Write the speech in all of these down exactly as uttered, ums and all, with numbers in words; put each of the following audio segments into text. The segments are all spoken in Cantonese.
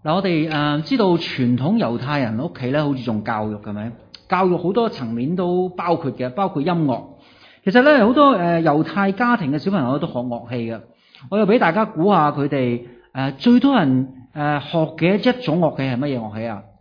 嗱，我哋誒知道傳統猶太人屋企咧好注重教育，係咪？教育好多層面都包括嘅，包括音樂。其實咧好多誒猶太家庭嘅小朋友都學樂器嘅。我又俾大家估下佢哋誒最多人誒學嘅一種樂器係乜嘢樂器啊？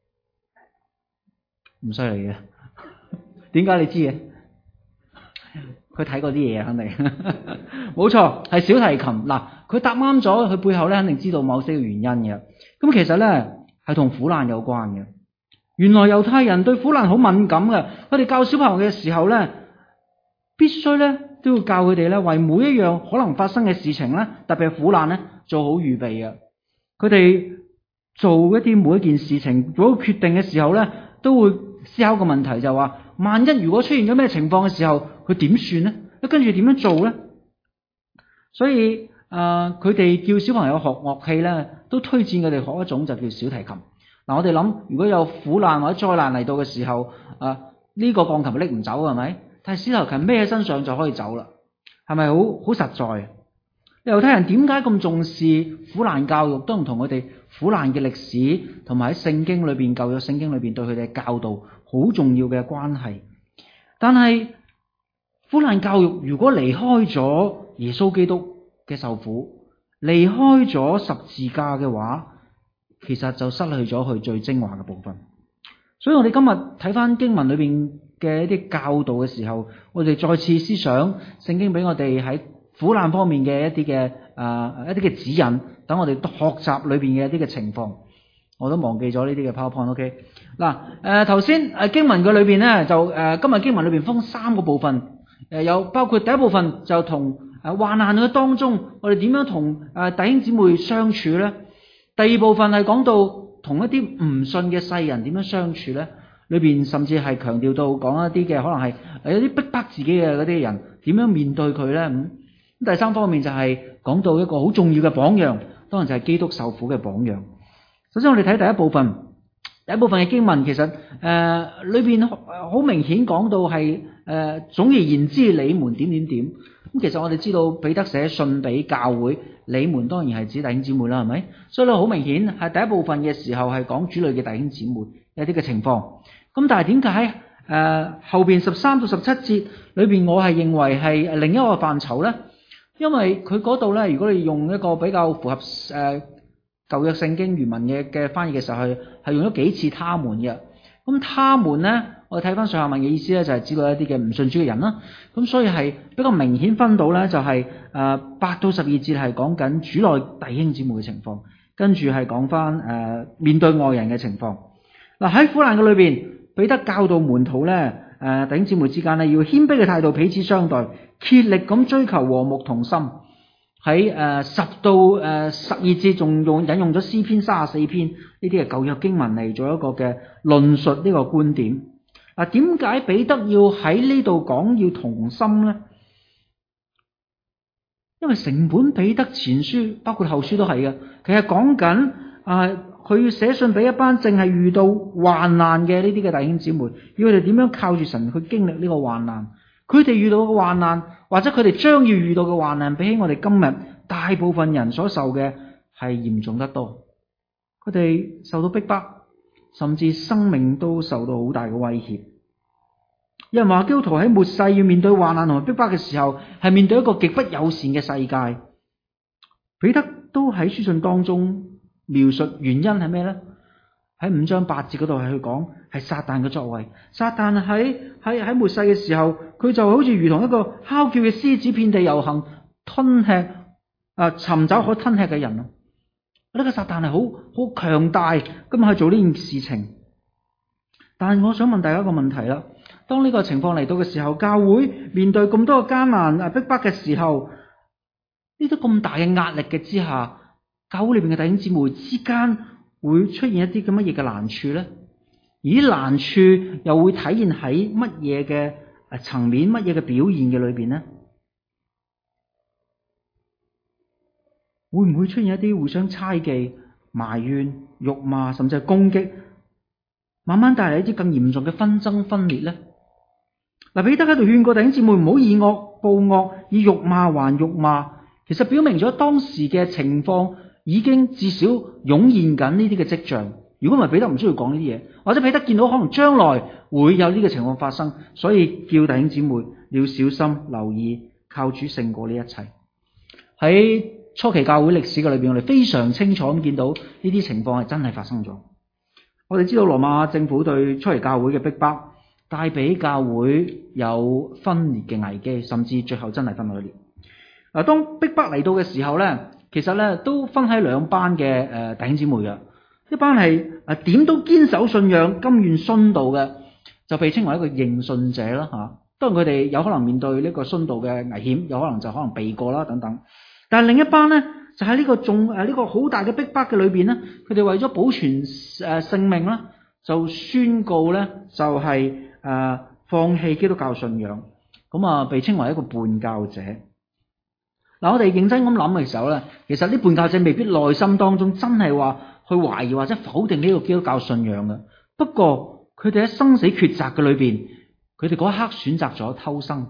唔犀利嘅，點解你知嘅？佢睇過啲嘢肯定，冇錯係小提琴。嗱，佢答啱咗，佢背後咧肯定知道某些嘅原因嘅。咁其實咧係同苦難有關嘅。原來猶太人對苦難好敏感嘅，佢哋教小朋友嘅時候咧，必須咧都要教佢哋咧為每一樣可能發生嘅事情咧，特別係苦難咧做好預備嘅。佢哋做一啲每一件事情做好決定嘅時候咧，都會思考個問題，就話萬一如果出現咗咩情況嘅時候，佢點算咧？跟住點樣做咧？所以誒，佢哋叫小朋友學樂器咧，都推薦佢哋學一種就叫小提琴。嗱，我哋諗如果有苦難或者災難嚟到嘅時候，誒呢個鋼琴拎唔走係咪？但係小提琴孭喺身上就可以走啦，係咪好好實在？猶太人點解咁重視苦難教育？都唔同佢哋苦難嘅歷史同埋喺聖經裏邊舊約聖經裏邊對佢哋嘅教導好重要嘅關係。但係苦難教育如果離開咗耶穌基督嘅受苦，離開咗十字架嘅話，其實就失去咗佢最精華嘅部分。所以我哋今日睇翻經文裏邊嘅一啲教導嘅時候，我哋再次思想聖經俾我哋喺苦難方面嘅一啲嘅誒一啲嘅指引，等我哋學習裏邊嘅一啲嘅情況。我都忘記咗呢啲嘅 PowerPoint。OK， 嗱，誒頭先誒經文嘅裏邊咧就誒、呃、今日經文裏邊分三個部分，誒、呃、有包括第一部分就同誒患難嘅當中，我哋點樣同誒弟兄姊妹相處咧？第二部分係講到同一啲唔信嘅世人點樣相處咧？裏邊甚至係強調到講一啲嘅可能係有啲逼迫自己嘅嗰啲人點樣面對佢咧？咁、嗯、第三方面就係講到一個好重要嘅榜樣，當然就係基督受苦嘅榜樣。首先我哋睇第一部分，第一部分嘅經文其實誒、呃、裏邊好明顯講到係誒、呃、總而言之，你們點點點。咁其實我哋知道彼得寫信俾教會，你們當然係指弟兄姊妹啦，係咪？所以咧好明顯係第一部分嘅時候係講主內嘅弟兄姊妹一啲嘅情況。咁但係點解喺誒後邊十三到十七節裏邊，我係認為係另一個範疇咧？因為佢嗰度咧，如果你用一個比較符合誒、呃、舊約聖經原文嘅嘅翻譯嘅時候，係係用咗幾次他們嘅。咁他們咧，我哋睇翻上下文嘅意思咧，就係指到一啲嘅唔信主嘅人啦。咁所以係比較明顯分到咧，就係誒八到十二節係講緊主內弟兄姊妹嘅情況，跟住係講翻誒面對外人嘅情況。嗱，喺苦難嘅裏邊，彼得教導門徒咧，誒弟兄姊妹之間咧要謙卑嘅態度彼此相待，竭力咁追求和睦同心。喺誒十到誒十二節仲用引用咗詩篇三十四篇呢啲嘅舊約經文嚟做一個嘅論述呢個觀點。嗱，點解彼得要喺呢度講要同心咧？因為成本彼得前書包括後書都係嘅，其實講緊啊，佢要寫信俾一班正係遇到患難嘅呢啲嘅弟兄姊妹，要佢哋點樣靠住神去經歷呢個患難。佢哋遇到嘅患難，或者佢哋將要遇到嘅患難，比起我哋今日大部分人所受嘅係嚴重得多。佢哋受到逼迫，甚至生命都受到好大嘅威脅。有人話基督徒喺末世要面對患難同埋逼迫嘅時候，係面對一個極不友善嘅世界。彼得都喺書信當中描述原因係咩咧？喺五章八節嗰度係去講係撒旦嘅作為。撒旦喺喺喺末世嘅時候，佢就好似如同一個哮叫嘅獅子，遍地遊行，吞吃啊，尋找可吞吃嘅人啊！呢個撒旦係好好強大咁去做呢件事情。但係我想問大家一個問題啦：當呢個情況嚟到嘅時候，教會面對咁多嘅艱難啊逼迫嘅時候，呢啲咁大嘅壓力嘅之下，教會裏邊嘅弟兄姊妹之間會出現一啲咁乜嘢嘅難處咧？而啲難處又會體現喺乜嘢嘅誒層面、乜嘢嘅表現嘅裏邊咧？會唔會出現一啲互相猜忌、埋怨、辱罵，甚至係攻擊，慢慢帶嚟一啲更嚴重嘅紛爭分裂咧？嗱，彼得喺度勸過弟兄姊妹唔好以惡報惡，以辱罵還辱罵，其實表明咗當時嘅情況已經至少湧現緊呢啲嘅跡象。如果唔係，彼得唔需要講呢啲嘢，或者彼得見到可能將來會有呢個情況發生，所以叫弟兄姊妹你要小心留意，靠主勝過呢一切。喺初期教會歷史嘅裏邊，我哋非常清楚咁見到呢啲情況係真係發生咗。我哋知道羅馬政府對初期教會嘅逼迫，帶俾教會有分裂嘅危機，甚至最後真係分咗裂。嗱，當逼迫嚟到嘅時候咧，其實咧都分喺兩班嘅誒弟兄姊妹嘅。一班係誒點都堅守信仰、甘願殉道嘅，就被稱為一個認信者啦嚇。當然佢哋有可能面對呢個殉道嘅危險，有可能就可能避過啦等等。但係另一班咧，就喺呢個仲誒呢個好大嘅逼迫嘅裏邊咧，佢哋為咗保存誒性命啦，就宣告咧就係誒放棄基督教信仰，咁啊被稱為一個叛教者。嗱，我哋認真咁諗嘅時候咧，其實呢叛教者未必內心當中真係話去懷疑或者否定呢個基督教信仰嘅。不過佢哋喺生死抉擇嘅裏邊，佢哋嗰一刻選擇咗偷生。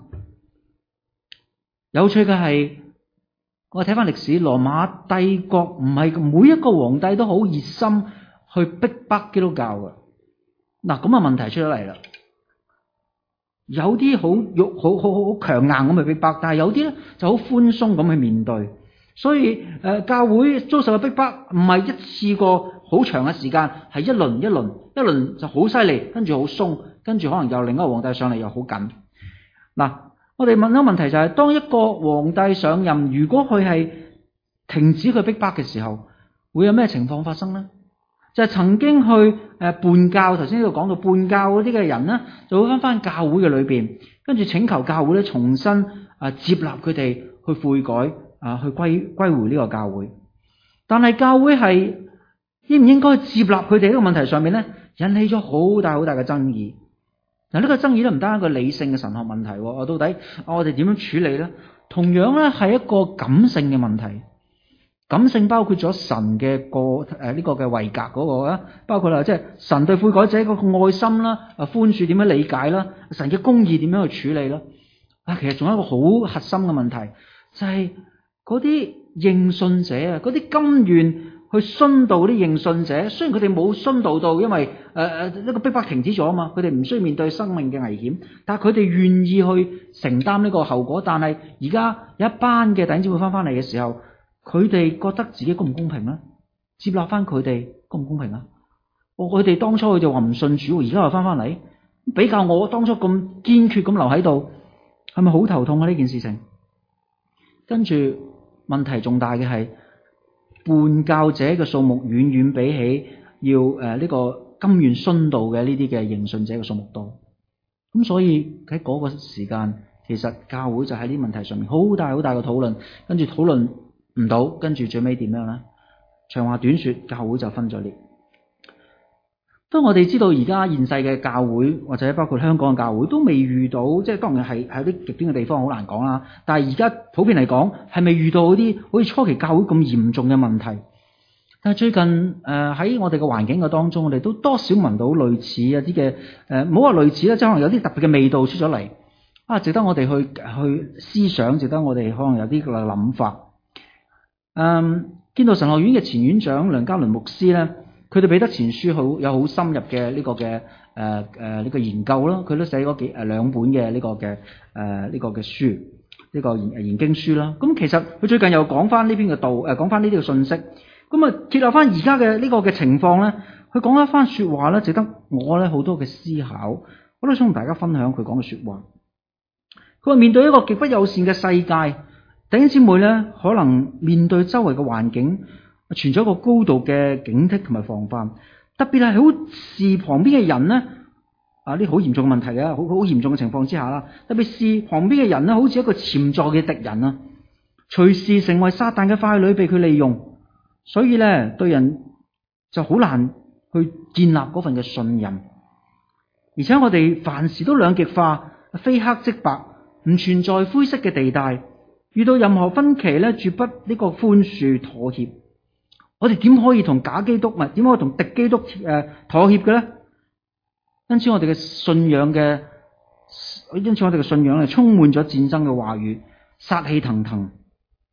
有趣嘅係，我睇翻歷史，羅馬帝國唔係每一個皇帝都好熱心去逼迫基督教嘅。嗱，咁啊問題出咗嚟啦。有啲好肉好好好強硬咁去逼迫，但係有啲咧就好寬鬆咁去面對。所以誒、呃，教會遭受嘅逼迫唔係一次過好長嘅時間，係一輪一輪，一輪就好犀利，跟住好鬆，跟住可能又另一個皇帝上嚟又好緊。嗱，我哋問一個問題就係、是，當一個皇帝上任，如果佢係停止佢逼迫嘅時候，會有咩情況發生呢？就係、是、曾經去誒叛教，頭先呢度講到叛教嗰啲嘅人呢，就會翻翻教會嘅裏邊，跟住請求教會咧重新啊接納佢哋去悔改啊，去歸歸回呢個教會。但係教會係應唔應該接納佢哋呢個問題上面咧，引起咗好大好大嘅爭議。嗱，呢個爭議都唔單係一個理性嘅神學問題，啊，到底我哋點樣處理咧？同樣咧係一個感性嘅問題。感性包括咗神嘅個誒呢個嘅位格嗰個啊，包括啦即係神對悔改者嗰個愛心啦，啊寬恕點樣理解啦，神嘅公義點樣去處理啦。啊，其實仲有一個好核心嘅問題，就係嗰啲認信者啊，嗰啲甘願去殉道啲認信者，雖然佢哋冇殉道到，因為誒誒呢個逼迫停止咗啊嘛，佢哋唔需要面對生命嘅危險，但係佢哋願意去承擔呢個後果。但係而家有一班嘅弟兄姊妹翻翻嚟嘅時候，佢哋覺得自己公唔公平咧？接納翻佢哋公唔公平啊？我佢哋當初佢就話唔信主，而家又翻翻嚟，比較我當初咁堅決咁留喺度，係咪好頭痛啊？呢件事情，跟住問題重大嘅係叛教者嘅數目遠遠比起要誒呢、呃這個甘願殉道嘅呢啲嘅認信者嘅數目多，咁所以喺嗰個時間，其實教會就喺呢啲問題上面好大好大嘅討論，跟住討論唔到，跟住最尾點樣咧？長話短說，教會就分咗裂。當我哋知道而家現世嘅教會，或者包括香港嘅教會，都未遇到，即係當然係喺啲極端嘅地方好難講啦。但係而家普遍嚟講，係未遇到嗰啲好似初期教會咁嚴重嘅問題。但係最近誒喺、呃、我哋嘅環境嘅當中，我哋都多少聞到類似一啲嘅誒，唔好話類似啦，即係可能有啲特別嘅味道出咗嚟啊，值得我哋去去思想，值得我哋可能有啲嘅諗法。嗯，見到神學院嘅前院長梁家麟牧師咧，佢哋彼得前書好有好深入嘅呢個嘅誒誒呢個研究啦，佢都寫咗幾誒兩本嘅呢個嘅誒呢個嘅書，呢、這個研研經書啦。咁其實佢最近又講翻呢篇嘅道誒，講翻呢啲嘅信息。咁啊，結合翻而家嘅呢個嘅情況咧，佢講一番說話咧，值得我咧好多嘅思考。我都想同大家分享佢講嘅說話。佢話面對一個極不友善嘅世界，弟兄姊妹咧，可能面對周圍嘅環境，存在一個高度嘅警惕同埋防範。特別係好視旁邊嘅人咧，啊呢好嚴重嘅問題嘅，好好嚴重嘅情況之下啦。特別視旁邊嘅人咧，好似一個潛在嘅敵人啊，隨時成為撒旦嘅傀儡，被佢利用。所以咧，對人就好難去建立嗰份嘅信任。而且我哋凡事都兩極化，非黑即白，唔存在灰色嘅地帶。遇到任何分歧咧，絕不呢個寬恕妥協。我哋點可以同假基督唔係點可以同敵基督誒、呃、妥協嘅咧？因此我哋嘅信仰嘅，因此我哋嘅信仰係充滿咗戰爭嘅話語，殺氣騰騰。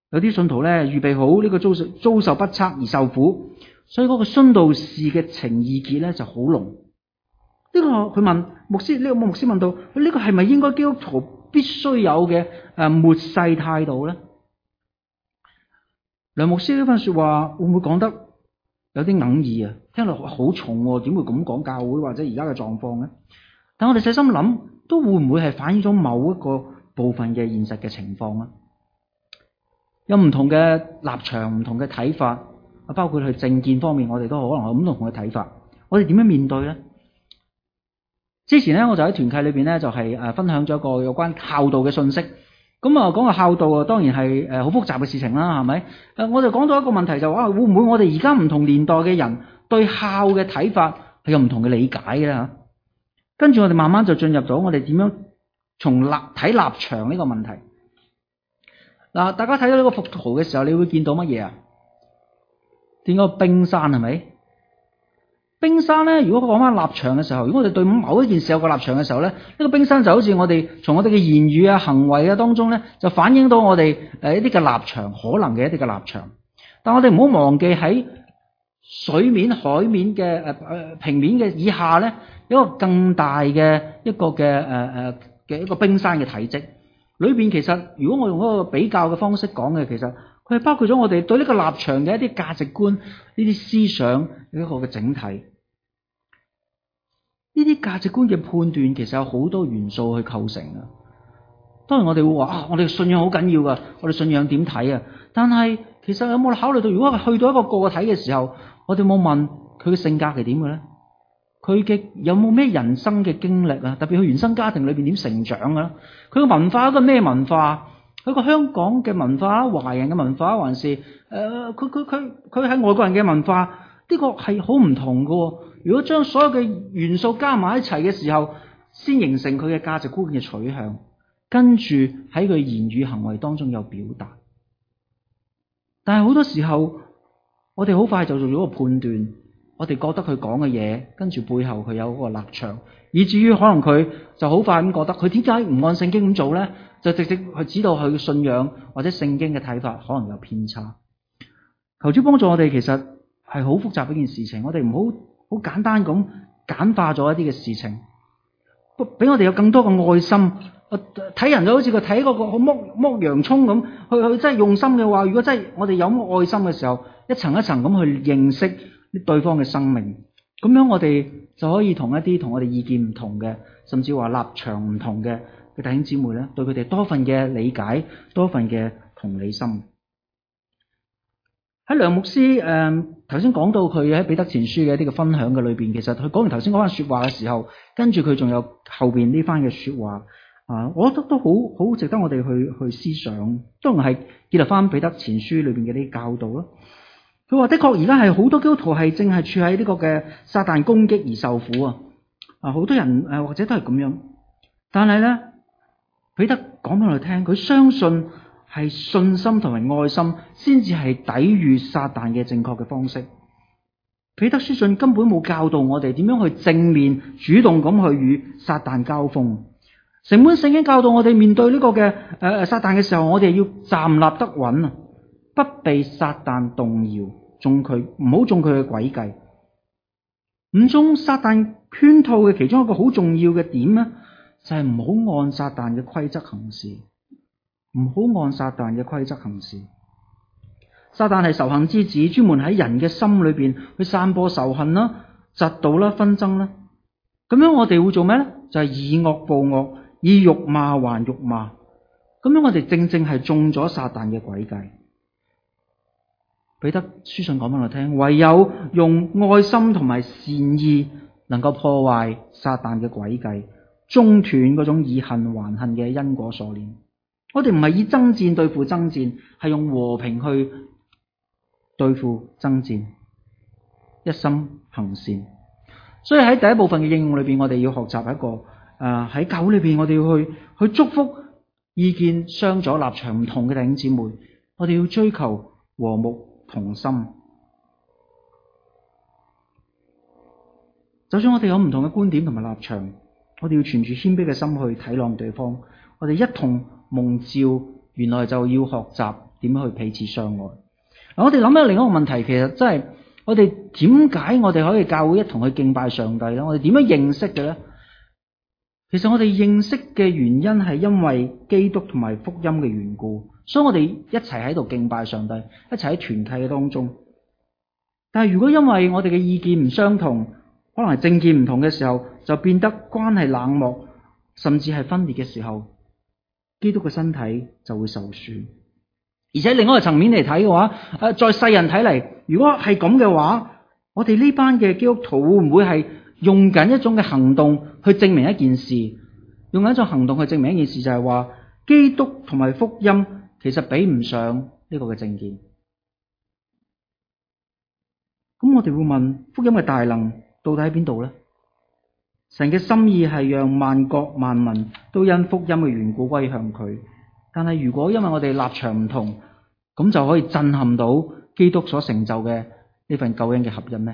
有啲信徒咧預備好呢個遭受遭受不測而受苦，所以嗰個殉道士嘅情意結咧就好濃。呢、這個佢問牧師，呢、這個牧師問到：呢、這個係咪應該基督徒必須有嘅誒末世態度咧？梁牧師呢番說話會唔會講得有啲哽耳啊？聽落好重喎，點會咁講教會或者而家嘅狀況咧？但我哋細心諗，都會唔會係反映咗某一個部分嘅現實嘅情況啊？有唔同嘅立場、唔同嘅睇法，啊，包括去政見方面，我哋都可能有唔同嘅睇法。我哋點樣面對咧？之前咧，我就喺團契裏邊咧，就係誒分享咗一個有關孝道嘅信息。咁啊，講個孝道啊，當然係誒好複雜嘅事情啦，係咪？誒，我就講到一個問題就話，會唔會我哋而家唔同年代嘅人對孝嘅睇法係有唔同嘅理解嘅啦？跟住我哋慢慢就進入咗我哋點樣從立睇立場呢個問題。嗱，大家睇到呢個幅圖嘅時候，你會見到乜嘢啊？見到個冰山係咪？冰山咧，如果講翻立場嘅時候，如果我哋對某一件事有個立場嘅時候咧，呢個冰山就好似我哋從我哋嘅言語啊、行為啊當中咧，就反映到我哋誒一啲嘅立場，可能嘅一啲嘅立場。但我哋唔好忘記喺水面、海面嘅誒誒平面嘅以下咧，有一個更大嘅一個嘅誒誒嘅一個冰山嘅體積。裏邊其實，如果我用一個比較嘅方式講嘅，其實佢係包括咗我哋對呢個立場嘅一啲價值觀、呢啲思想一個嘅整體。呢啲價值觀嘅判斷其實有好多元素去構成啊。當然我哋會話啊，我哋信仰好緊要噶，我哋信仰點睇啊？但係其實有冇考慮到，如果去到一個個體嘅時候，我哋冇問佢嘅性格係點嘅咧？佢嘅有冇咩人生嘅經歷啊？特別佢原生家庭裏邊點成長嘅咧？佢嘅文化一個咩文化？佢個香港嘅文化、華人嘅文化，還是誒佢佢佢佢喺外國人嘅文化？呢個係好唔同嘅。如果將所有嘅元素加埋一齊嘅時候，先形成佢嘅價值觀嘅取向，跟住喺佢言語行為當中有表達。但係好多時候，我哋好快就做咗個判斷。我哋覺得佢講嘅嘢，跟住背後佢有嗰個立場，以至於可能佢就好快咁覺得佢點解唔按聖經咁做咧？就直接去指導佢嘅信仰或者聖經嘅睇法可能有偏差。求主幫助我哋，其實係好複雜嘅一件事情。我哋唔好好簡單咁簡化咗一啲嘅事情，俾我哋有更多嘅愛心。睇人就好似佢睇嗰個好剝剝洋葱咁，去去真係用心嘅話，如果真係我哋有愛心嘅時候，一層一層咁去認識對方嘅生命，咁樣我哋就可以同一啲同我哋意見唔同嘅，甚至話立場唔同嘅嘅弟兄姊妹咧，對佢哋多份嘅理解，多份嘅同理心。喺梁牧師誒頭先講到佢喺彼得前書嘅一啲嘅分享嘅裏邊，其實佢講完頭先嗰番說話嘅時候，跟住佢仲有後邊呢番嘅說話啊，我覺得都好好值得我哋去去思想，當然係結合翻彼得前書裏邊嘅啲教導咯。佢話的確而家係好多基督徒係正係處喺呢個嘅撒旦攻擊而受苦啊！啊，好多人誒或者都係咁樣，但係咧彼得講俾我哋聽，佢相信係信心同埋愛心先至係抵禦撒旦嘅正確嘅方式。彼得書信根本冇教導我哋點樣去正面主動咁去與撒旦交鋒。成本聖經教導我哋面對呢個嘅誒誒撒旦嘅時候，我哋要站立得穩啊，不被撒旦動搖，中佢唔好中佢嘅詭計。唔中撒旦圈套嘅其中一個好重要嘅點咧，就係唔好按撒旦嘅規則行事，唔好按撒旦嘅規則行事。撒旦係仇恨之子，專門喺人嘅心裏邊去散播仇恨啦、嫉妒啦、紛爭啦。咁樣我哋會做咩咧？就係以惡報惡，以辱罵還辱罵。咁樣我哋正正係中咗撒旦嘅詭計。彼得書信講俾我聽，唯有用愛心同埋善意，能夠破壞撒旦嘅詭計，中斷嗰種以恨還恨嘅因果鎖鏈。我哋唔係以爭戰對付爭戰，係用和平去對付爭戰，一心行善。所以喺第一部分嘅應用裏邊，我哋要學習一個誒喺、呃、教會裏邊，我哋要去去祝福意見相左、立場唔同嘅弟兄姊妹。我哋要追求和睦同心。就算我哋有唔同嘅觀點同埋立場，我哋要存住謙卑嘅心去體諒對方。我哋一同蒙召，原來就要學習點樣去彼此相愛。嗱，我哋諗下另一個問題，其實真係我哋點解我哋可以教會一同去敬拜上帝咧？我哋點樣認識嘅咧？其實我哋認識嘅原因係因為基督同埋福音嘅緣故，所以我哋一齊喺度敬拜上帝，一齊喺團契嘅當中。但係如果因為我哋嘅意見唔相同，可能係政見唔同嘅時候，就變得關係冷漠，甚至係分裂嘅時候，基督嘅身體就會受損。而且另外一個層面嚟睇嘅話，誒，在世人睇嚟，如果係咁嘅話，我哋呢班嘅基督徒會唔會係用緊一種嘅行動去證明一件事？用緊一種行動去證明一件事，就係話基督同埋福音其實比唔上呢個嘅政見。咁我哋會問，福音嘅大能到底喺邊度呢？神嘅心意係讓萬國萬民都因福音嘅緣故歸向佢。但係如果因為我哋立場唔同，咁就可以震撼到基督所成就嘅呢份救恩嘅合一咩？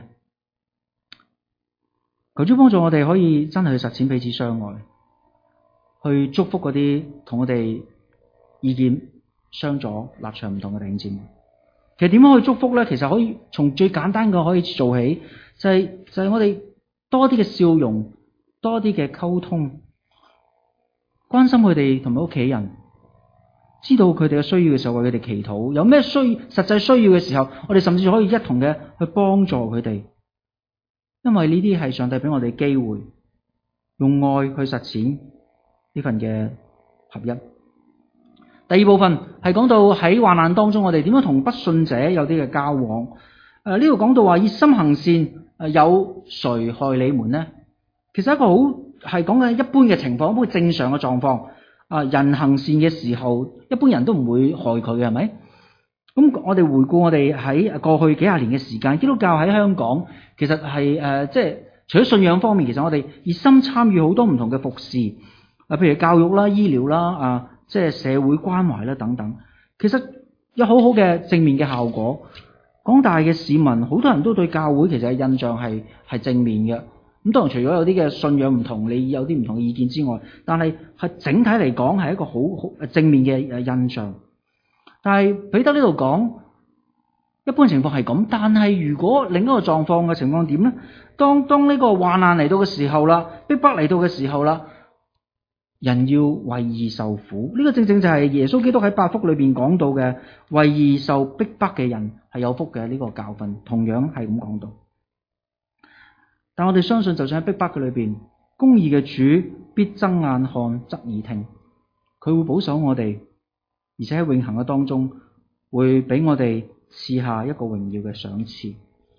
求主幫助我哋可以真係去實踐彼此相愛，去祝福嗰啲同我哋意見相左、立場唔同嘅弟兄姊妹。其實點樣去祝福咧？其實可以從最簡單嘅可以做起，就係、是、就係、是、我哋多啲嘅笑容，多啲嘅溝通，關心佢哋同埋屋企人，知道佢哋嘅需要嘅時候為佢哋祈禱，有咩需實際需要嘅時候，我哋甚至可以一同嘅去幫助佢哋，因為呢啲係上帝俾我哋機會，用愛去實踐呢份嘅合一。第二部分係講到喺患難當中，我哋點樣同不信者有啲嘅交往。誒，呢度講到話熱心行善，誒，有誰害你們呢？其實一個好係講緊一般嘅情況，一般正常嘅狀況。啊，人行善嘅時候，一般人都唔會害佢嘅，係咪？咁我哋回顧我哋喺過去幾廿年嘅時間，基督教喺香港其實係誒、呃，即係除咗信仰方面，其實我哋熱心參與好多唔同嘅服事，啊，譬如教育啦、醫療啦、啊，即係社會關懷啦等等，其實有好好嘅正面嘅效果。廣大嘅市民，好多人都對教會其實嘅印象係係正面嘅。咁當然除咗有啲嘅信仰唔同，你有啲唔同嘅意見之外，但係係整體嚟講係一個好好正面嘅誒印象。但係彼得呢度講，一般情況係咁，但係如果另一個狀況嘅情況點咧？當當呢個患難嚟到嘅時候啦，逼迫嚟到嘅時候啦，人要為義受苦。呢、這個正正就係耶穌基督喺八福裏邊講到嘅，為義受逼迫嘅人係有福嘅呢個教訓，同樣係咁講到。但我哋相信，就算喺逼迫嘅裏邊，公義嘅主必睜眼看、側耳聽，佢會保守我哋，而且喺永恆嘅當中會俾我哋賜下一個榮耀嘅賞賜。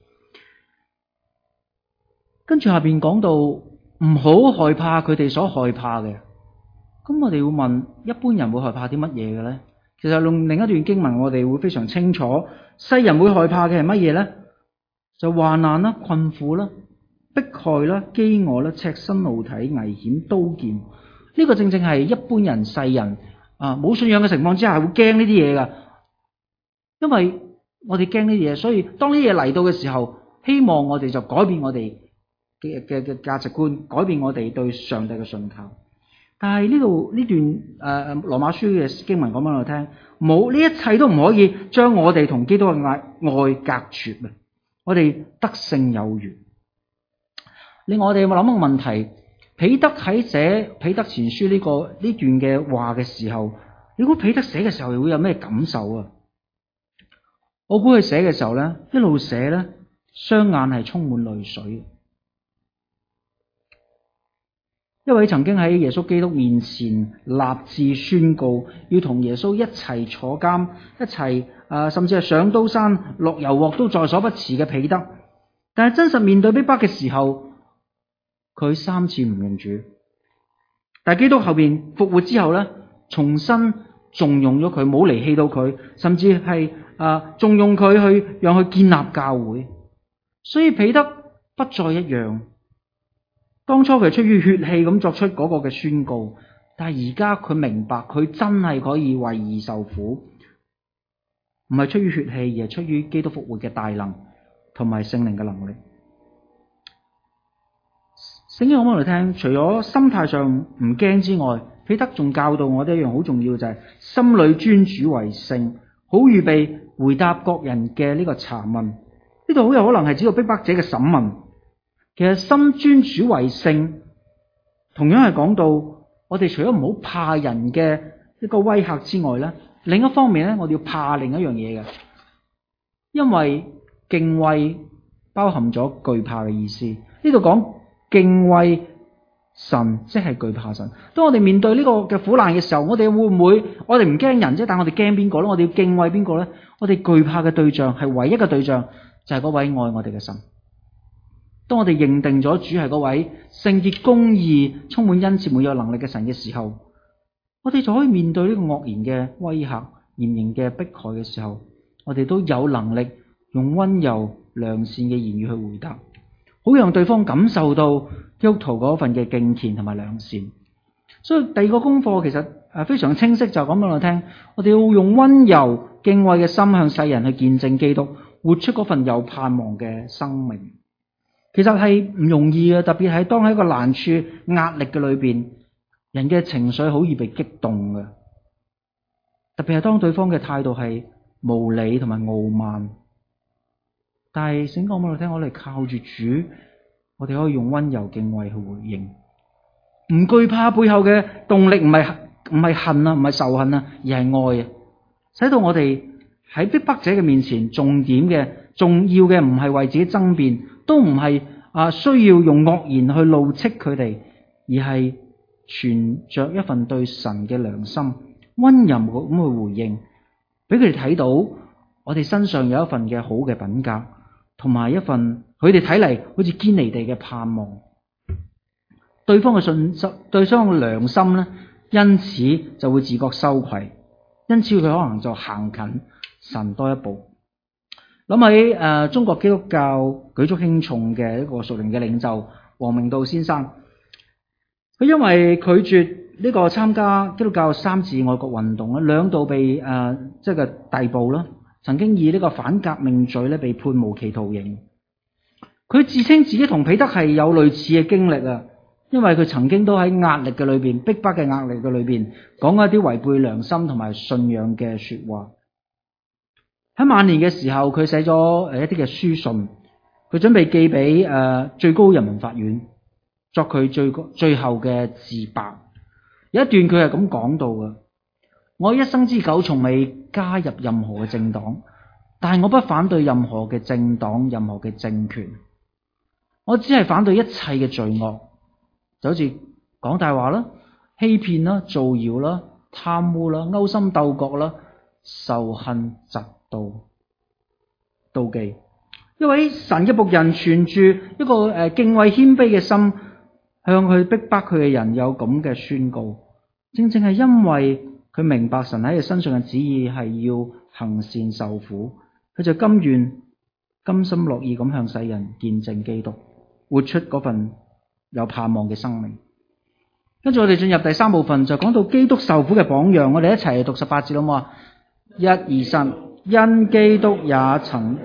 跟住下邊講到唔好害怕佢哋所害怕嘅，咁我哋會問，一般人會害怕啲乜嘢嘅咧？其實用另一段經文，我哋會非常清楚，世人會害怕嘅係乜嘢咧？就患難啦、困苦啦、迫害啦、飢餓啦、赤身露體、危險、刀劍，呢、這個正正係一般人世人啊冇信仰嘅情況之下會驚呢啲嘢噶，因為我哋驚呢啲嘢，所以當呢啲嘢嚟到嘅時候，希望我哋就改變我哋嘅嘅嘅價值觀，改變我哋對上帝嘅信靠。但係呢度呢段誒、呃、羅馬書嘅經文講俾我哋聽，冇呢一切都唔可以將我哋同基督嘅愛愛隔絕啊！我哋得勝有餘。另外我哋有冇諗一個問題？彼得喺寫彼得前書呢、這個呢段嘅話嘅時候，你估彼得寫嘅時候會有咩感受啊？我估佢寫嘅時候咧，一路寫咧，雙眼係充滿淚水。一位曾經喺耶穌基督面前立志宣告要同耶穌一齊坐監，一齊誒、呃，甚至係上刀山落油鑊都在所不辭嘅彼得，但係真實面對逼迫嘅時候，佢三次唔認主。但係基督後邊復活之後咧，重新重用咗佢，冇離棄到佢，甚至係誒重用佢去讓佢建立教會。所以彼得不再一樣。當初佢出於血氣咁作出嗰個嘅宣告，但係而家佢明白佢真係可以為義受苦，唔係出於血氣，而係出於基督復活嘅大能同埋聖靈嘅能力。聖經講俾我哋聽，除咗心態上唔驚之外，彼得仲教導我哋一樣好重要，就係心裏尊主為聖，好好預備回答各人嘅呢個查問。呢度好有可能係指到逼迫者嘅審問。其實心尊主為聖，同樣係講到我哋除咗唔好怕人嘅一個威嚇之外咧，另一方面咧，我哋要怕另一樣嘢嘅，因為敬畏包含咗懼怕嘅意思。呢度講敬畏神，即係懼怕神。當我哋面對呢個嘅苦難嘅時候，我哋會唔會我哋唔驚人啫？但我哋驚邊個咧？我哋要敬畏邊個咧？我哋懼怕嘅對象係唯一嘅對象，就係嗰位愛我哋嘅神。當我哋認定咗主係嗰位聖潔、公義、充滿恩賜、沒有能力嘅神嘅時候，我哋就可以面對呢個惡言嘅威嚇、嚴刑嘅迫害嘅時候，我哋都有能力用溫柔良善嘅言語去回答，好讓對方感受到基督徒嗰份嘅敬虔同埋良善。所以第二個功課其實誒非常清晰，就講俾我聽，我哋要用溫柔敬畏嘅心向世人去見證基督，活出嗰份有盼望嘅生命。其實係唔容易嘅，特別係當喺一個難處、壓力嘅裏邊，人嘅情緒好易被激動嘅。特別係當對方嘅態度係無理同埋傲慢，但係聖經講俾我聽，我哋靠住主，我哋可以用溫柔敬畏去回應，唔懼怕背後嘅動力唔係唔係恨啊，唔係仇恨啊，而係愛啊，使到我哋喺逼迫者嘅面前，重點嘅重要嘅唔係為自己爭辯，都唔係啊需要用惡言去怒斥佢哋，而係存着一份對神嘅良心，溫柔咁去回應，俾佢哋睇到我哋身上有一份嘅好嘅品格，同埋一份佢哋睇嚟好似堅離地嘅盼望。對方嘅信心，對方嘅良心咧，因此就會自覺羞愧，因此佢可能就行近神多一步。諗起誒、呃、中國基督教舉足輕重嘅一個屬靈嘅領袖王明道先生，佢因為拒絕呢個參加基督教三自愛國運動咧，兩度被誒、呃、即係嘅逮捕啦，曾經以呢個反革命罪咧被判無期徒刑。佢自稱自己同彼得係有類似嘅經歷啊，因為佢曾經都喺壓力嘅裏邊、逼迫嘅壓力嘅裏邊，講一啲違背良心同埋信仰嘅說話。喺晚年嘅時候，佢寫咗誒一啲嘅書信，佢準備寄俾誒最高人民法院，作佢最最後嘅自白。有一段佢係咁講到嘅：我一生之久從未加入任何嘅政黨，但係我不反對任何嘅政黨、任何嘅政權，我只係反對一切嘅罪惡，就好似講大話啦、欺騙啦、造謠啦、貪污啦、勾心鬥角啦、仇恨嫉妒、妒忌。一位神嘅僕人存住一個誒敬畏謙卑嘅心，向佢逼迫佢嘅人有咁嘅宣告，正正係因為佢明白神喺佢身上嘅旨意係要行善受苦，佢就甘願甘心樂意咁向世人見證基督，活出嗰份有盼望嘅生命。跟住我哋進入第三部分，就講到基督受苦嘅榜樣。我哋一齊讀十八節好唔好啊？一二三，因基督也曾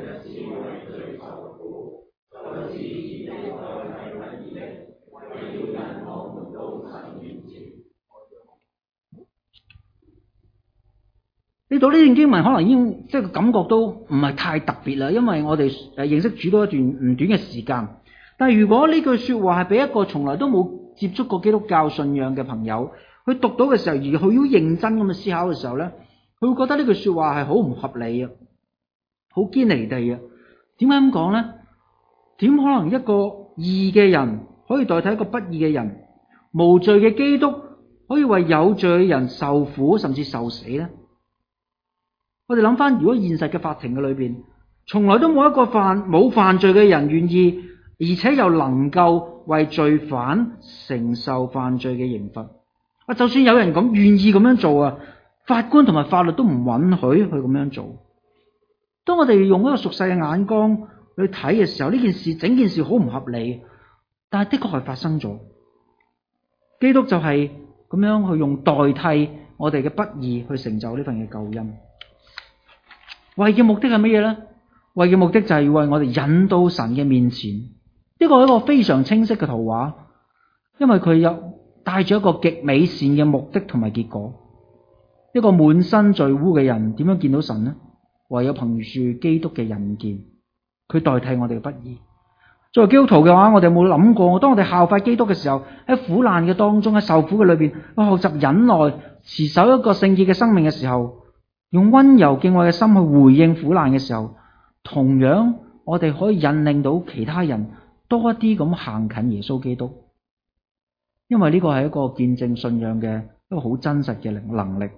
呢度呢段經文可能已經即係個感覺都唔係太特別啦，因為我哋誒認識主多一段唔短嘅時間。但係如果呢句說話係俾一個從來都冇接觸過基督教信仰嘅朋友，佢讀到嘅時候，而佢好認真咁去思考嘅時候咧，佢會覺得呢句說話係好唔合理啊，好堅離地啊。點解咁講咧？點可能一個義嘅人可以代替一個不義嘅人？無罪嘅基督可以為有罪嘅人受苦甚至受死咧？我哋諗翻，如果現實嘅法庭嘅裏邊，從來都冇一個犯冇犯罪嘅人願意，而且又能夠為罪犯承受犯罪嘅刑罰。啊，就算有人咁願意咁樣做啊，法官同埋法律都唔允許佢咁樣做。當我哋用一個俗世嘅眼光去睇嘅時候，呢件事整件事好唔合理，但係的確係發生咗。基督就係咁樣去用代替我哋嘅不義去成就呢份嘅救恩。為嘅目的係乜嘢咧？為嘅目的就係要為我哋引到神嘅面前。呢個係一個非常清晰嘅圖畫，因為佢有帶住一個極美善嘅目的同埋結果。 一個滿身罪污嘅人點樣見到神呢？唯有憑住基督嘅恩典，佢代替我哋嘅不義。作為基督徒嘅話，我哋有冇諗過，當我哋效法基督嘅時候，喺苦難嘅當中，喺受苦嘅裏邊，去學習忍耐，持守一個聖潔嘅生命嘅時候，用溫柔敬畏嘅心去回應苦難嘅時候，同樣我哋可以引領到其他人多一啲咁行近耶穌基督，因為呢個係一個見證信仰嘅一個好真實嘅能力。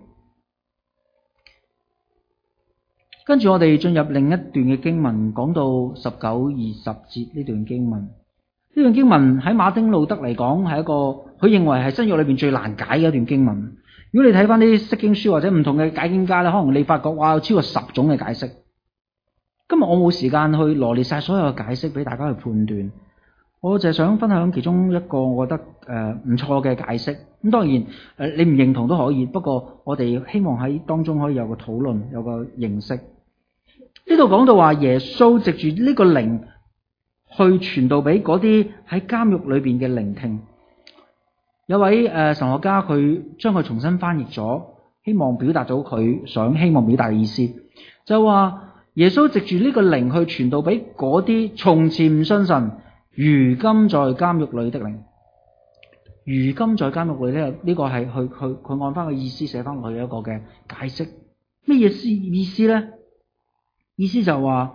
跟住我哋進入另一段嘅經文，講到十九、二十節呢段經文。呢段經文喺馬丁路德嚟講係一個，佢認為係新約裏邊最難解嘅一段經文。如果你睇翻啲釋經書或者唔同嘅解經家咧，可能你發覺哇有超過十種嘅解釋。今日我冇時間去羅列晒所有嘅解釋俾大家去判斷，我就係想分享其中一個我覺得誒唔錯嘅解釋。咁當然誒你唔認同都可以，不過我哋希望喺當中可以有個討論，有個認識。呢度講到話耶穌藉住呢個靈去傳道俾嗰啲喺監獄裏邊嘅聆聽。有位誒、呃、神學家佢將佢重新翻譯咗，希望表達到佢想希望表達嘅意思，就話耶穌藉住呢個靈去傳道俾嗰啲從前唔信神，如今在監獄裏的靈。如今在監獄裏咧，呢、這個係佢佢佢按翻個意思寫翻落去一個嘅解釋。咩意思意思咧？意思就話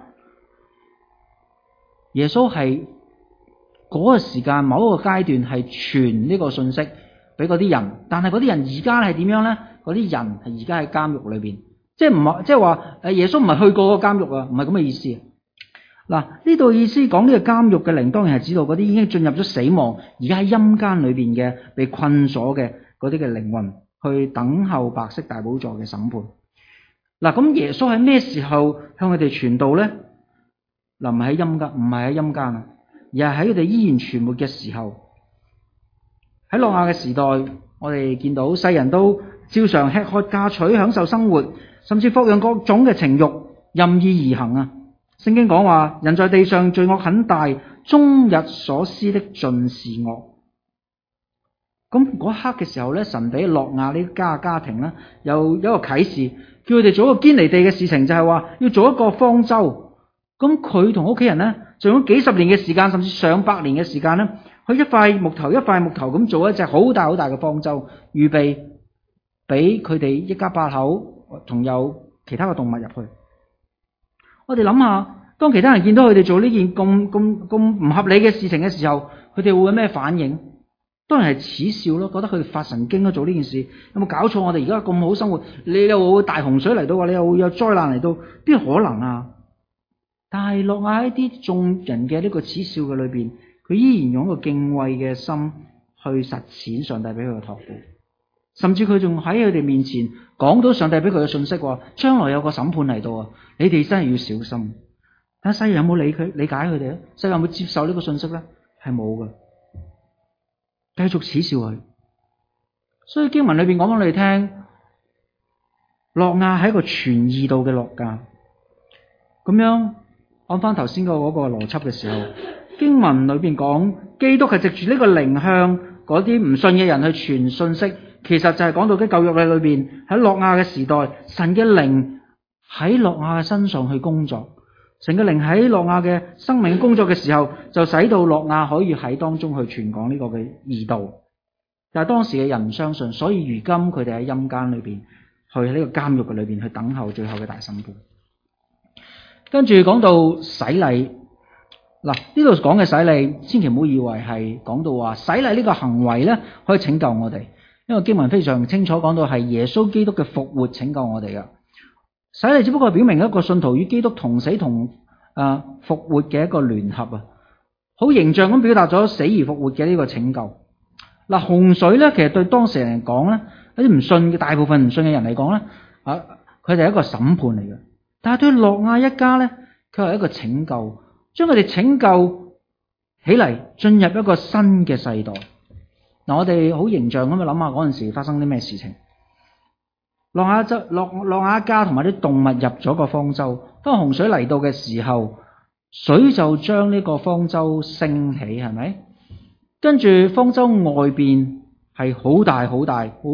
耶穌係嗰個時間某一個階段係傳呢個信息俾嗰啲人，但係嗰啲人而家係點樣咧？嗰啲人係而家喺監獄裏邊，即係唔係即係話誒耶穌唔係去過個監獄啊，唔係咁嘅意思。嗱，呢度意思講呢個監獄嘅靈，當然係指到嗰啲已經進入咗死亡，而家喺陰間裏邊嘅被困鎖嘅嗰啲嘅靈魂，去等候白色大寶座嘅審判。嗱，咁耶穌喺咩時候向佢哋傳道咧？嗱，唔係喺陰間，唔係喺陰間啊，而係喺佢哋依然存活嘅時候。喺諾亞嘅時代，我哋見到世人都照常吃喝嫁娶，享受生活，甚至各樣各種嘅情慾任意而行啊！聖經講話，人在地上罪惡很大，終日所思的盡是惡。咁嗰刻嘅時候咧，神俾諾亞呢家家庭咧，有有一個啟示，叫佢哋做一個堅離地嘅事情，就係話要做一個方舟。咁佢同屋企人咧，就用幾十年嘅時間，甚至上百年嘅時間咧，去一塊木頭一塊木頭咁做一隻好大好大嘅方舟，預備俾佢哋一家八口同有其他嘅動物入去。我哋諗下，當其他人見到佢哋做呢件咁咁咁唔合理嘅事情嘅時候，佢哋會有咩反應？當然係恥笑咯，覺得佢哋發神經咯，做呢件事有冇搞錯？我哋而家咁好生活，你又會大洪水嚟到，你又會有災難嚟到，邊可能啊？但係落喺啲眾人嘅呢個恥笑嘅裏邊，佢依然用一個敬畏嘅心去實踐上帝俾佢嘅託付，甚至佢仲喺佢哋面前講到上帝俾佢嘅信息，話將來有個審判嚟到啊！你哋真係要小心。但係世人有冇理佢理解佢哋咧？世人有冇接受呢個信息咧？係冇嘅。繼續恥笑佢，所以經文裏邊講俾你聽，諾亞係一個傳義道嘅諾亞。咁樣按翻頭先個嗰個邏輯嘅時候，經文裏邊講基督係藉住呢個靈向嗰啲唔信嘅人去傳信息，其實就係講到啲舊約嘅裏邊，喺諾亞嘅時代，神嘅靈喺諾亞嘅身上去工作，神嘅靈喺諾亞嘅生命工作嘅時候，就使到諾亞可以喺當中去傳講呢個嘅義道。但係當時嘅人唔相信，所以如今佢哋喺陰間裏邊，去呢個監獄嘅裏邊去等候最後嘅大審判。跟住講到洗禮，嗱，呢度講嘅洗禮，千祈唔好以為係講到話洗禮呢個行為咧可以拯救我哋，因為經文非常清楚講到係耶穌基督嘅復活拯救我哋噶。洗禮只不過係表明一個信徒與基督同死同啊復活嘅一個聯合啊，好形象咁表達咗死而復活嘅呢個拯救。嗱，洪水咧，其實對當時人嚟講咧，一啲唔信嘅大部分唔信嘅人嚟講咧，啊，佢哋係一個審判嚟嘅。但係對諾亞一家咧，佢係一個拯救，將佢哋拯救起嚟，進入一個新嘅世代。嗱，我哋好形象咁去諗下嗰陣時發生啲咩事情。諾亞就諾諾亞家同埋啲動物入咗個方舟，當洪水嚟到嘅時候，水就將呢個方舟升起，係咪？跟住方舟外邊係好大好大，好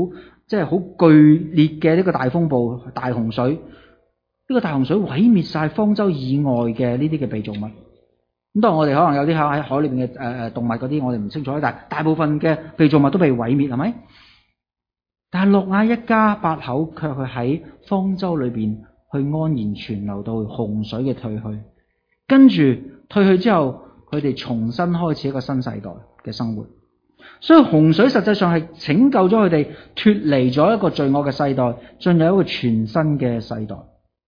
即係好劇烈嘅呢個大風暴、大洪水。呢個大洪水毀滅晒方舟以外嘅呢啲嘅被造物。咁當然我哋可能有啲喺海裏邊嘅誒誒動物嗰啲，我哋唔清楚，但係大部分嘅被造物都被毀滅，係咪？但係諾亞一家八口卻係喺方舟裏邊去安然存留到洪水嘅退去，跟住退去之後，佢哋重新開始一個新世代嘅生活。所以洪水實際上係拯救咗佢哋脫離咗一個罪惡嘅世代，進入一個全新嘅世代。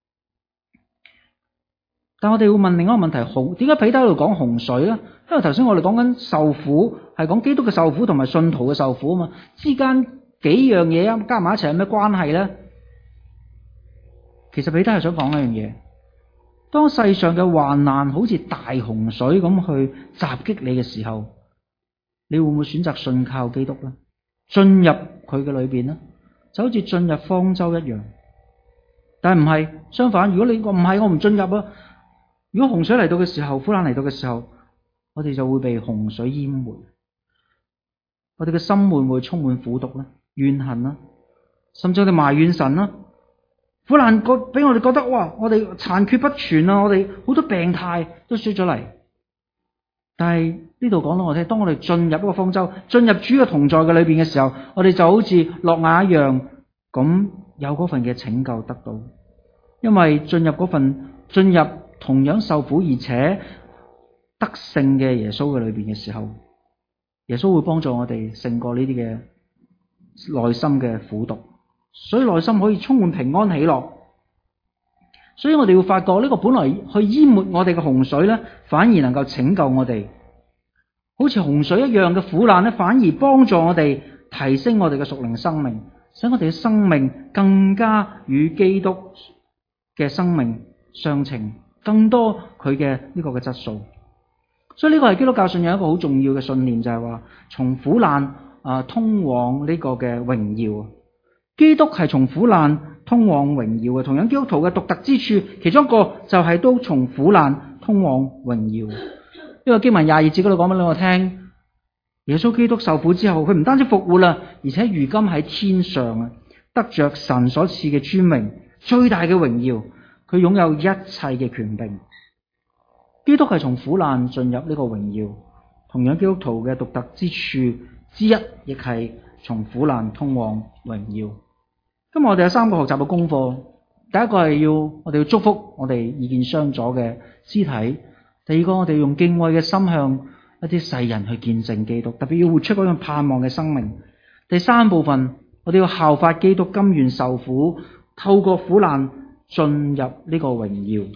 但我哋會問另一個問題：洪點解彼得喺度講洪水咧？因為頭先我哋講緊受苦，係講基督嘅受苦同埋信徒嘅受苦啊嘛，之間幾樣嘢啊加埋一齊有咩關係咧？其實彼得係想講一樣嘢：當世上嘅患難好似大洪水咁去襲擊你嘅時候，你會唔會選擇信靠基督咧？進入佢嘅裏邊咧，就好似進入方舟一樣。但係唔係，相反，如果你我唔係我唔進入啊。如果洪水嚟到嘅時候，苦難嚟到嘅時候，我哋就會被洪水淹沒。我哋嘅心會唔會充滿苦毒咧、怨恨啦，甚至我哋埋怨神啦？苦難覺俾我哋覺得哇，我哋殘缺不全啊，我哋好多病態都出咗嚟。但係呢度講到我哋，當我哋進入一個方舟，進入主嘅同在嘅裏邊嘅時候，我哋就好似諾亞一樣，咁有嗰份嘅拯救得到。因為進入嗰份進入。同樣受苦而且得勝嘅耶穌嘅裏邊嘅時候，耶穌會幫助我哋勝過呢啲嘅內心嘅苦毒，所以內心可以充滿平安喜樂。所以我哋會發覺呢個本來去淹沒我哋嘅洪水咧，反而能夠拯救我哋，好似洪水一樣嘅苦難咧，反而幫助我哋提升我哋嘅屬靈生命，使我哋嘅生命更加與基督嘅生命相稱。更多佢嘅呢個嘅質素，所以呢個係基督教信仰一個好重要嘅信念，就係話從苦難啊通往呢個嘅榮耀。基督係從苦難通往榮耀嘅，同樣基督徒嘅獨特之處，其中一個就係都從苦難通往榮耀。呢個經文廿二節嗰度講俾我聽，耶穌基督受苦之後，佢唔單止復活啦，而且如今喺天上啊，得着神所賜嘅尊榮，最大嘅榮耀。佢擁有一切嘅權柄。基督係從苦難進入呢個榮耀，同樣基督徒嘅獨特之處之一，亦係從苦難通往榮耀。今日我哋有三個學習嘅功課，第一個係要我哋要祝福我哋意見相左嘅肢體，第二個我哋用敬畏嘅心向一啲世人去見證基督，特別要活出嗰種盼望嘅生命。第三部分，我哋要效法基督，甘願受苦，透過苦難進入呢個榮耀。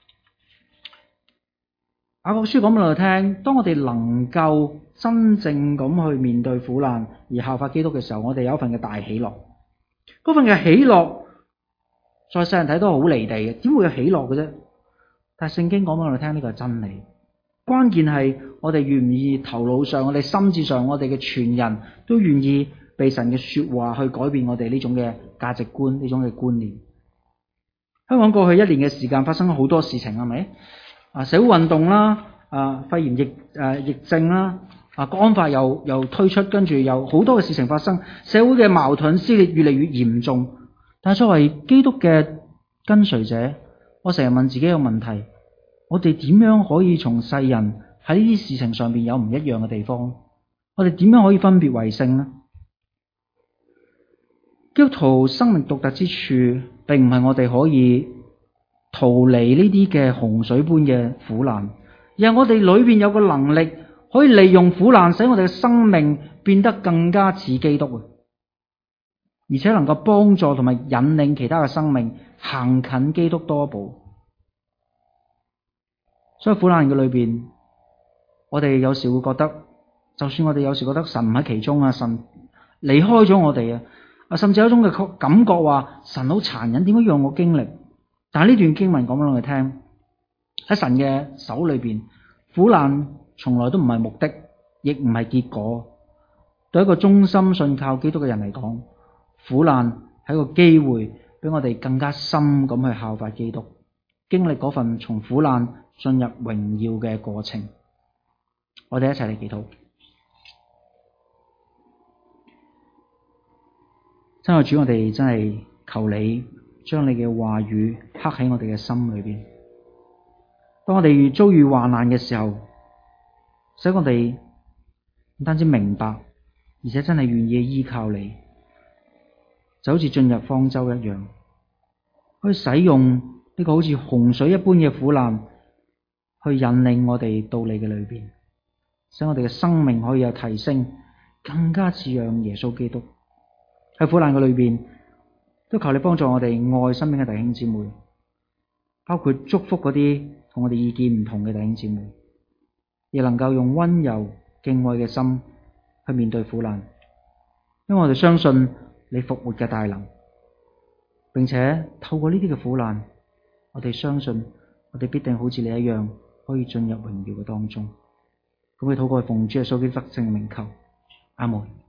雅各書講俾我哋聽，當我哋能夠真正咁去面對苦難而效法基督嘅時候，我哋有一份嘅大喜樂。嗰份嘅喜樂，在世人睇都好離地嘅，點會有喜樂嘅啫？但係聖經講俾我哋聽，呢個係真理。關鍵係我哋願唔願意頭腦上、我哋心智上、我哋嘅全人都願意被神嘅說話去改變我哋呢種嘅價值觀、呢種嘅觀念。香港過去一年嘅時間發生咗好多事情，係咪？啊，社會運動啦，啊，肺炎疫誒、啊、疫症啦，啊，國安法又又推出，跟住又好多嘅事情發生，社會嘅矛盾撕裂越嚟越嚴重。但係作為基督嘅跟隨者，我成日問自己一個問題：我哋點樣可以從世人喺呢啲事情上邊有唔一樣嘅地方？我哋點樣可以分別為聖呢？基督徒生命獨特之處，並唔係我哋可以逃離呢啲嘅洪水般嘅苦難，而係我哋裏邊有個能力，可以利用苦難，使我哋嘅生命變得更加似基督啊！而且能夠幫助同埋引領其他嘅生命行近基督多一步。所以苦難嘅裏邊，我哋有時會覺得，就算我哋有時覺得神唔喺其中啊，神離開咗我哋啊。啊，甚至有一種嘅感覺話神好殘忍，點解讓我經歷？但係呢段經文講俾我哋聽，喺神嘅手裏邊，苦難從來都唔係目的，亦唔係結果。對一個忠心信靠基督嘅人嚟講，苦難係一個機會，俾我哋更加深咁去效法基督，經歷嗰份從苦難進入榮耀嘅過程。我哋一齊嚟祈禱。 親愛主，我哋真係求你將你嘅話語刻喺我哋嘅心裏邊。當我哋遭遇患難嘅時候，使我哋唔單止明白，而且真係願意依靠你，就好似進入方舟一樣，可以使用呢個好似洪水一般嘅苦難，去引領我哋到你嘅裏邊，使我哋嘅生命可以有提升，更加似樣耶穌基督。喺苦難嘅裏邊，都求你幫助我哋愛身邊嘅弟兄姊妹，包括祝福嗰啲同我哋意見唔同嘅弟兄姊妹，亦能夠用溫柔敬畏嘅心去面對苦難，因為我哋相信你復活嘅大能，並且透過呢啲嘅苦難，我哋相信我哋必定好似你一樣可以進入榮耀嘅當中。咁我哋禱告奉主耶穌基督聖名求，阿門。